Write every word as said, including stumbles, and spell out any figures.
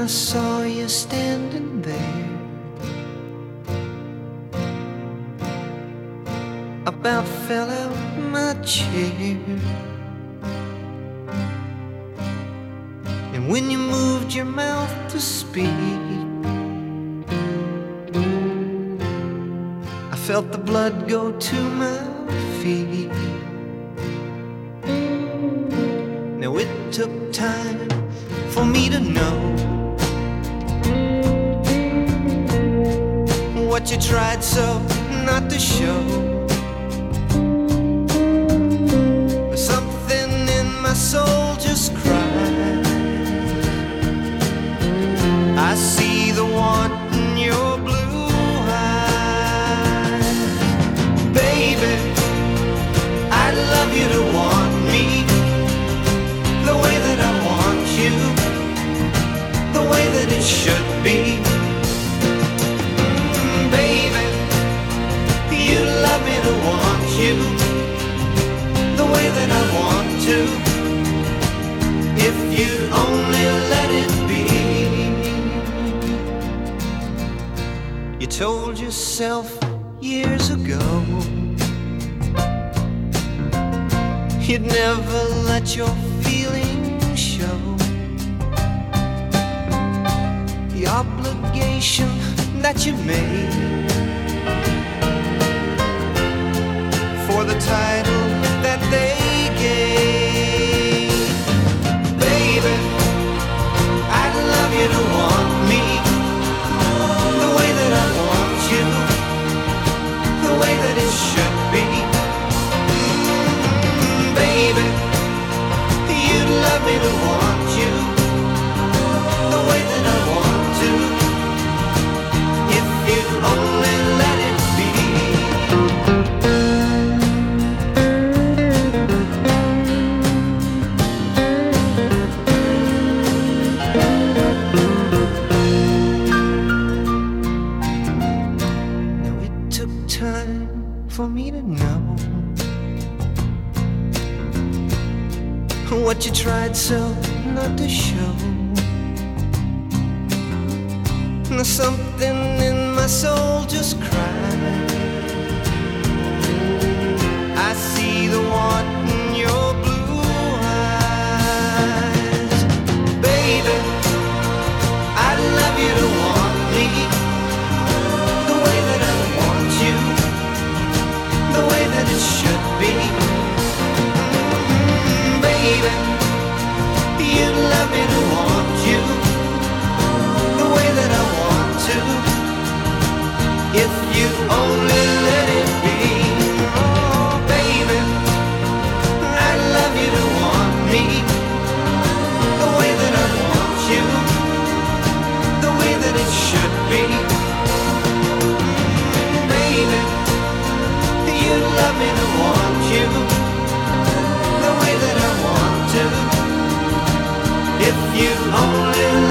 I saw you standing there, about fell out my chair. And when you moved your mouth to speak, I felt the blood go to my feet. Now it took time for me to know what you tried so not to show. But something in my soul just cried. I see the want in your blue eyes. Baby, I'd love you to want me the way that I want you, the way that it should be. Mm, baby, you'd love me to want you the way that I want to, if you'd only let it be. You told yourself years ago you'd never let your feelings show. The obligation that you made for the title that they gave. Baby, I'd love you to want me the way that I want you, the way that it should be. Mm, baby, you'd love me to want you the way that I want to, if you'd only let it be. Now it took time for me to know what you tried so not to show. Now something in my soul just cried. I see the want in your blue eyes. Baby, I'd love you to want me the way that I want you, the way that it should be. Mm, baby, you'd love me to want you the way that I want to, if you only let it be. Oh, baby, I'd love you to want me the way that I want you, the way that it should be. Mm, baby, you'd love me to want you the way that I want to, if you only